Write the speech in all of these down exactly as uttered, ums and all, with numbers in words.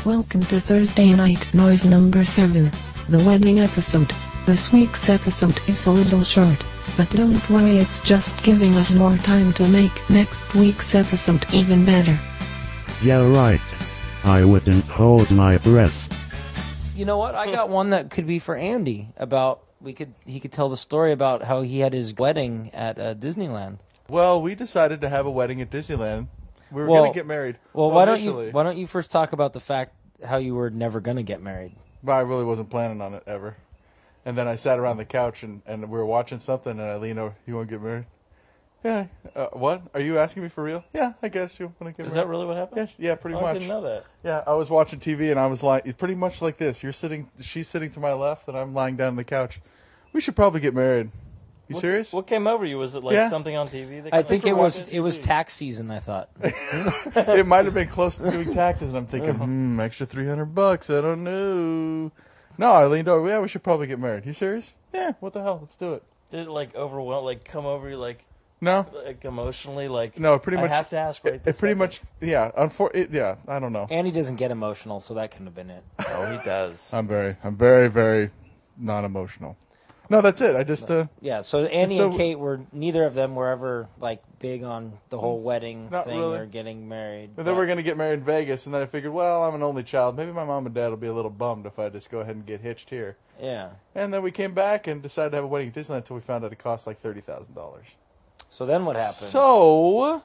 welcome to Thursday Night Noise number seven, the wedding episode. This week's episode is a little short, but don't worry, it's just giving us more time to make next week's episode even better. Yeah, right. I wouldn't hold my breath. You know what? I got one that could be for Andy. About we could he could tell the story about how he had his wedding at uh, Disneyland. Well, we decided to have a wedding at Disneyland. We were Well- going to get married. Well, why don't initially. you why don't you first talk about the fact how you were never going to get married? But I really wasn't planning on it ever. And then I sat around the couch and, and we were watching something, and I leaned over. You want to get married? Yeah. Uh, what? Are you asking me for real? Yeah, I guess you want to get Is married. that really what happened? Yeah, yeah, pretty Oh, much. I didn't know that. Yeah, I was watching T V and I was like, it's pretty much like this. You're sitting, she's sitting to my left, and I'm lying down on the couch. We should probably get married. You What- serious? What came over you? Was it like Yeah. something on T V? That I came think over? it was Watching it was T V. tax season. I thought. It might have been close to doing taxes, and I'm thinking, hmm, extra three hundred bucks. I don't know. No, I leaned over. Yeah, we should probably get married. You serious? Yeah. What the hell? Let's do it. Did it like overwhelm, like come over you, like No. like emotionally, like No, pretty much. I have to ask right It, this it pretty second. much, yeah. Unfor- it, yeah, I don't know. Andy doesn't get emotional, so that couldn't have been it. Oh, he does. I'm very, I'm very, very non-emotional. No, that's it. I just, uh, Yeah. So Andy so- and Kate were neither of them were ever like big on the whole wedding Not thing really. or getting married. and then we're gonna get married in Vegas, and then I figured, well, I'm an only child. Maybe my mom and dad will be a little bummed if I just go ahead and get hitched here. Yeah. And then we came back and decided to have a wedding at Disneyland until we found out it cost like thirty thousand dollars. So then what happened? So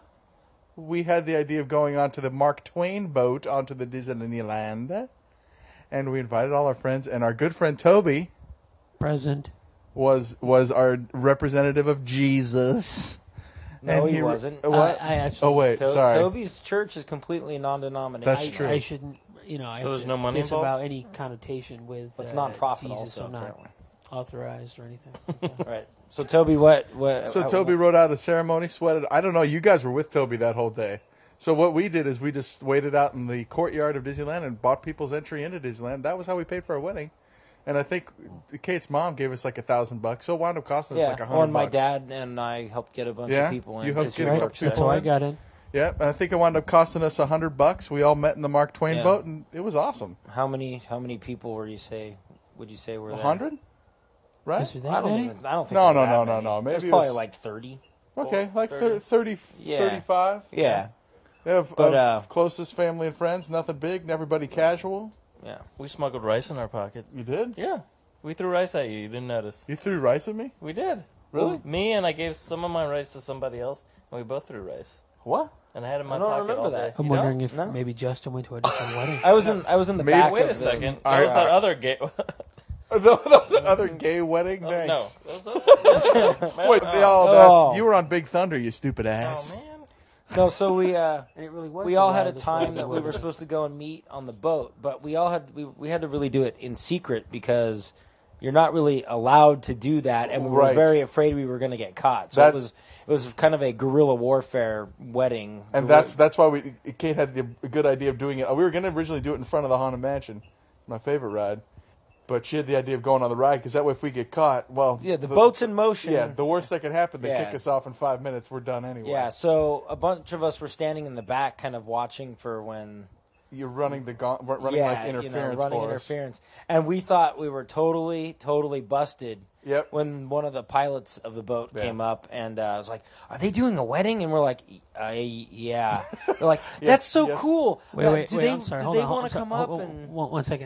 we had the idea of going onto the Mark Twain boat onto the Disneyland, and we invited all our friends, and our good friend Toby Present. was was our representative of Jesus. no, and he, he- wasn't. uh, What? I, I actually. Oh wait, To- sorry. Toby's church is completely non-denominational. That's I, true. I shouldn't. You know, I So have there's to no money disavow involved? any connotation with. It's uh, non-profit Jesus. also, I'm not apparently. authorized or anything. Right. So Toby, what? what So how- Toby wrote out a ceremony, sweated. I don't know. You guys were with Toby that whole day. So what we did is we just waited out in the courtyard of Disneyland and bought people's entry into Disneyland. That was how we paid for our wedding. And I think Kate's mom gave us like a thousand bucks, so it wound up costing Yeah. us like a oh, hundred and my bucks. dad and I helped get a bunch Yeah? of people in. You helped It's get a right. couple That's people how I in? got in. Yeah, and I think it wound up costing us a hundred bucks. We all met in the Mark Twain Yeah. boat, and it was awesome. How many? How many people were you say? Would you say were A there? hundred, right? Was there that I don't many? even. I don't think. No, it was no, that no, no, many. no. Maybe There's it probably was- like thirty. Okay, like thirty. thirty, thirty, Yeah. thirty-five. Yeah. Yeah, of, But, of uh, closest family and friends, nothing big, and everybody casual. Yeah. We smuggled rice in our pocket. You did? Yeah, we threw rice at you. You didn't notice. You threw rice at me? We did. Really? Well, me and I gave some of my rice to somebody else, and we both threw rice. What? And I had it in my I don't pocket remember all that. day. I'm You don't? wondering if No. maybe Justin went to a different wedding. I was in. I was in the Maybe- back. Wait of a the- second. I- That was that I- other gay. oh, that was another gay wedding? no, Thanks. that was other- Wait, oh. all Oh. that's, you were on Big Thunder, you stupid Oh, ass. man. No, so we uh, And it really was we the all had a wildest time wedding that I've we ever were been. supposed to go and meet on the boat, but we all had we we had to really do it in secret because you're not really allowed to do that, and we were Right. very afraid we were going to get caught. So That- it was it was kind of a guerrilla warfare wedding, And that's that's why we Kate had the good idea of doing it. We were going to originally do it in front of the Haunted Mansion, my favorite ride. But she had the idea of going on the ride because that way if we get caught, well... yeah. The, boat's in motion. Yeah, the worst that could happen, they Yeah. kick us off in five minutes, we're done anyway. Yeah, so a bunch of us were standing in the back, kind of watching for when You're running the gaunt, running yeah, like interference you know, running for us. interference, and we thought we were totally, totally busted. Yep. When one of the pilots of the boat Yeah. came up and uh, was like, "Are they doing a wedding?" And we're like, uh, "Yeah." They're like, "That's so yes. cool." Wait, Uh, wait, do wait. they, I'm sorry. do Hold they on. hold- want to I'm come sorry. up Hold- and? one, one second.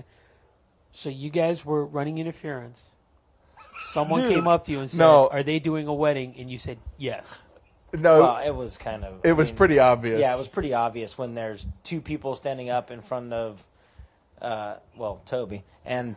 So you guys were running interference. Someone Dude. came up to you and said, No. "Are they doing a wedding?" And you said, "Yes." No, Well, it was kind of. it I was mean, pretty obvious. Yeah, it was pretty obvious when there's two people standing up in front of, uh, well, Toby and,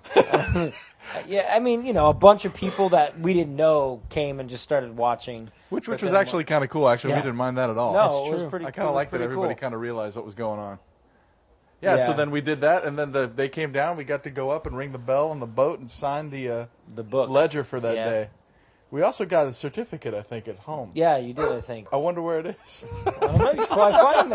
yeah, I mean, you know, a bunch of people that we didn't know came and just started watching. Which which But was then- actually kind of cool. Actually, we Yeah. didn't mind that at all. No, That's it was true. pretty. I it kind of was like that pretty everybody cool. kind of realized what was going on. Yeah, so Yeah. then we did that, and then the, they came down. We got to go up and ring the bell on the boat and sign the uh, the book ledger for that Yeah. day. We also got a certificate, I think, at home. Yeah, you did. I think. I wonder where it is. I don't know. You should probably find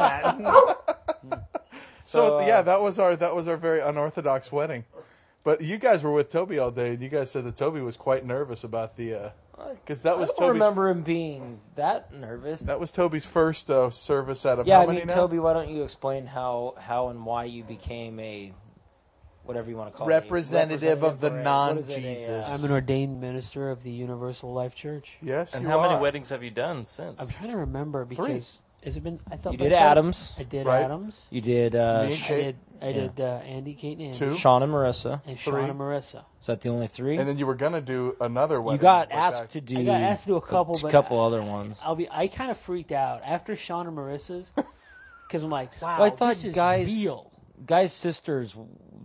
that. so uh, yeah, that was our that was our very unorthodox wedding. But you guys were with Toby all day, and you guys said that Toby was quite nervous about the uh, Because that was I don't Toby's. remember him being that nervous. That was Toby's first uh, service out of Yeah, how I many mean, now? Toby, why don't you explain how, how and why you became a, whatever you want to call Representative it, of the or a- what is it, a, non-Jesus. uh, I'm an ordained minister of the Universal Life Church. Yes, And you how many are. weddings have you done since? I'm trying to remember because has it been? I thought You like did that- Adams. I did Right. Adams. You did uh, Me and Sh- I Kate. did. I did uh, Andy, Kate, and Andy, Two. Sean and Marissa. and Three. Sean and Marissa. Is that the only three? And then you were gonna do another one. you got asked to do. I got asked to do a couple, a but couple I, other ones. I'll be. I kind of freaked out after Sean and Marissa's because I'm like, wow, Well, I thought this is guys, real. Guy's sisters,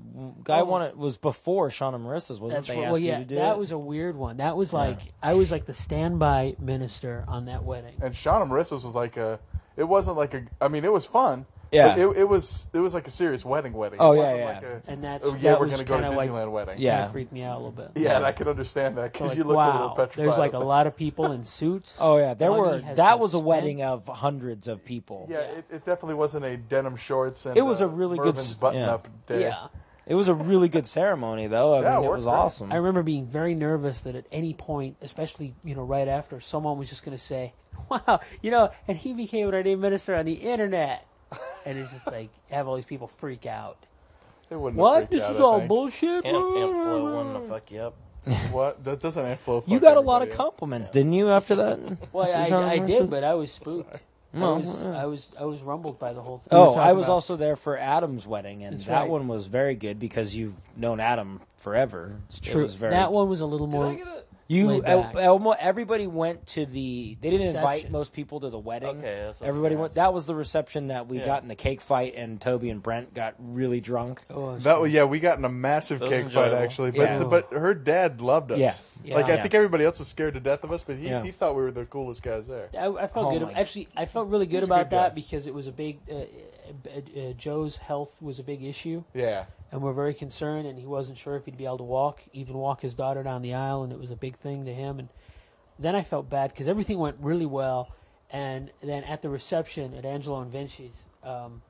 guy Oh. wanted was before Sean and Marissa's, wasn't That's they? what, Asked well, yeah, you to do that it? was a weird one. That was like I was like the standby minister on that wedding. And Sean and Marissa's was like a. It wasn't like a. I mean, it was fun. Yeah. But it, it was. It was like a serious wedding. Wedding. Oh, it yeah, wasn't yeah. Like a, And that's oh yeah, that we're was gonna go to kinda like, Disneyland wedding. Yeah. Kinda freaked me out a little bit. Yeah, and I can understand that because Like, you look wow, a little petrified. there's like a of- lot of people in suits. Oh yeah, there Money were. has That been was a wedding spent. of hundreds of people. Yeah, it, it definitely wasn't a denim shorts and It was uh, a really good Mervin's s- button-up day. Yeah. It was a really good ceremony, though. I Yeah, it mean, it worked was great. awesome. I remember being very nervous that at any point, especially you know right after, someone was just going to say, "Wow, you know," and he became an ordained minister on the internet, and it's just like have all these people freak out. It wouldn't have What? freaked This out, is I all think. bullshit. Amp, Amp Flow wanted to fuck you up. What? That doesn't Aunt Flo. you fuck got a lot of everybody up? compliments, didn't you? After that, Well, I, Sean I, I and did, Marissa's? but I was spooked. No, I was, yeah. I was, I was rumbled by the whole thing. Oh, We were talking I was about- also there for Adam's wedding, and That's that right. one was very good because you've known Adam forever. It's true. It was very, That one was a little more. Did I get it? You, laid uh, back. almo- everybody went to the. They didn't invite Reception. most people to the wedding. Okay, that's what I was everybody gonna went. ask. That was the reception that we Yeah. got in the cake fight, and Toby and Brent got really drunk. Oh, it's- That was, yeah, we got in a massive That was cake fight enjoyable. actually, but Yeah. the, but her dad loved us. Yeah. Like Yeah. I think everybody else was scared to death of us, but he, Yeah. he thought we were the coolest guys there. I, I felt Oh good. my- Actually, I felt really good He's a about good that guy. because it was a big. Uh, uh, uh, Joe's health was a big issue, Yeah. and we're very concerned. And he wasn't sure if he'd be able to walk, even walk his daughter down the aisle, and it was a big thing to him. And then I felt bad because everything went really well, and then at the reception at Angelo and Vinci's, um,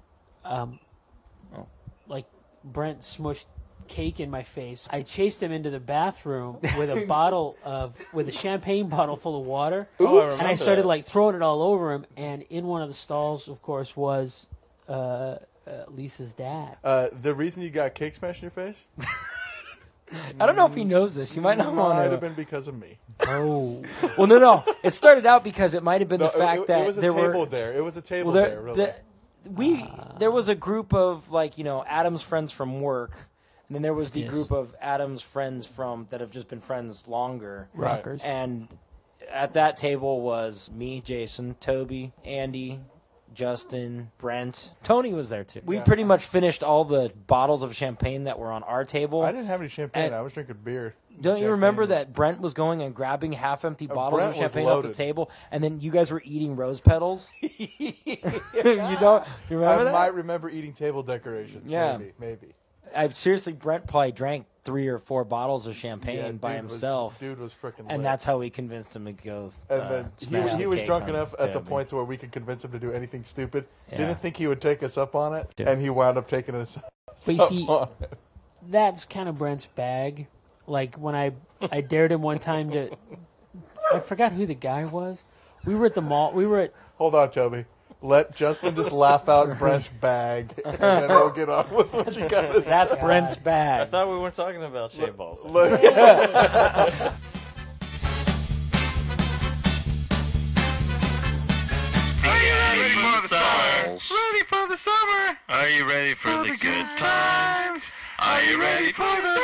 um, Oh. like Brent smushed cake in my face. I chased him into the bathroom with a bottle of with a champagne bottle full of water. Oh, I And I remember started that. like throwing it all over him, and in one of the stalls, of course, was uh, uh, Lisa's dad. Uh, the reason you got cake smashed in your face I don't know if he knows this. You might not want might to. have been because of me. Oh, Well, no, no. It started out because it might have been No, the fact it, that it was a there table were. there. It was a table Well, there, there. Really. the, we there was a group of like you know Adam's friends from work, and then there was the Yes. group of Adam's friends from that have just been friends longer. Right. rockers. And at that table was me, Jason, Toby, Andy, Justin, Brent. Tony was there too. We Yeah. pretty much finished all the bottles of champagne that were on our table. I didn't have any champagne. And- I was drinking beer. Don't you Champagne remember was- that Brent was going and grabbing half-empty Uh, bottles Brent of was champagne off the loaded. table, and then you guys were eating rose petals? you don't you remember I that? might remember eating table decorations. Yeah. Maybe. Maybe. I seriously, Brent probably drank three or four bottles of champagne Yeah, by dude was- himself, dude was freaking. and that's how we convinced him to go. And uh, then he, smash was- he the was cake drunk on enough at the Toby. point to where we could convince him to do anything stupid. Yeah. Didn't think he would take us up on it, Yeah. and he wound up taking us But you up see, on it. that's kind of Brent's bag. Like when I I dared him one time to, I forgot who the guy was. We were at the mall. We were at Hold on, Toby. Let Justin just laugh out Brent's bag, and then we'll get on with what you got to say. That's Brent's I bag. thought we weren't talking about shave balls. Look- Are you ready for the summer? Ready for the summer? Are you ready for the good times? Are you ready for the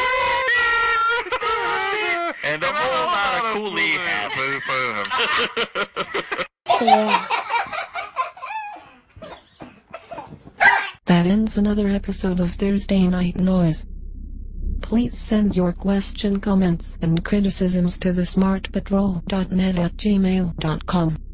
and a whole lot of coolie happy That ends another episode of Thursday Night Noise. Please send your question, comments, and criticisms to the smartpatrol dot net at gmail dot com.